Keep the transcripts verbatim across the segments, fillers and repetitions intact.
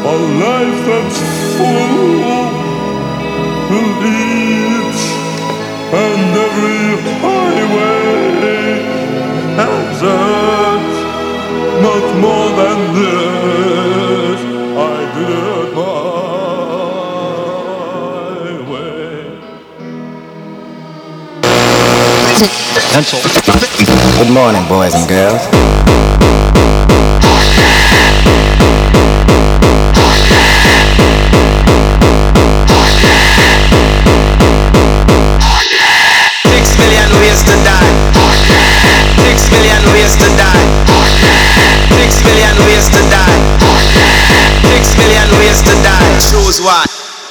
a life that's full with each and every highway has it, much more than this. I did it my way. Pencil. Good morning, boys and girls. Six million ways to die. Six million ways to die. Six million ways to die. Six million ways to die. Choose one.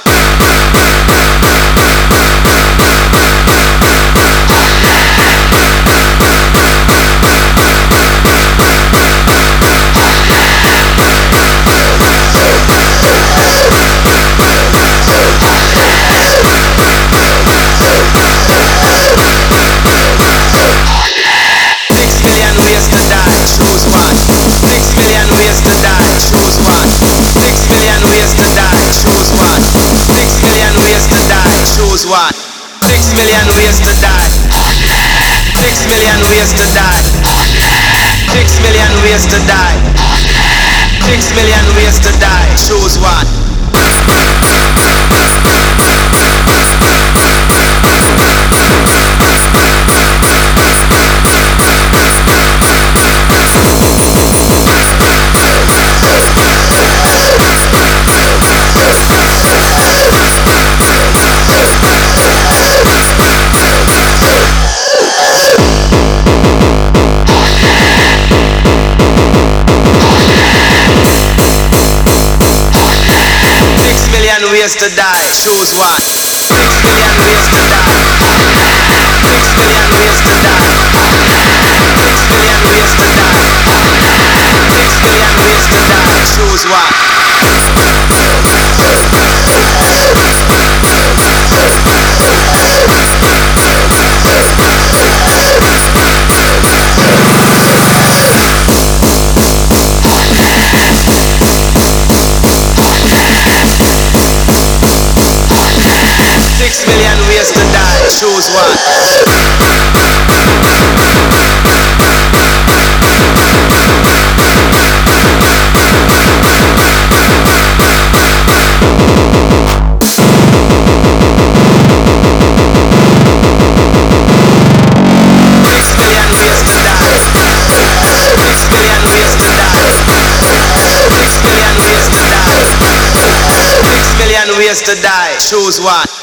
What? Six million ways to die. Six million ways to die. Six million ways to die. Six million ways to die. Choose one. Ways to die, choose one. Six million ways to die. Six million ways to die. Six million ways to die. Six million ways to die, choose one. Six million ways to die, choose one. Ways to die, choose one.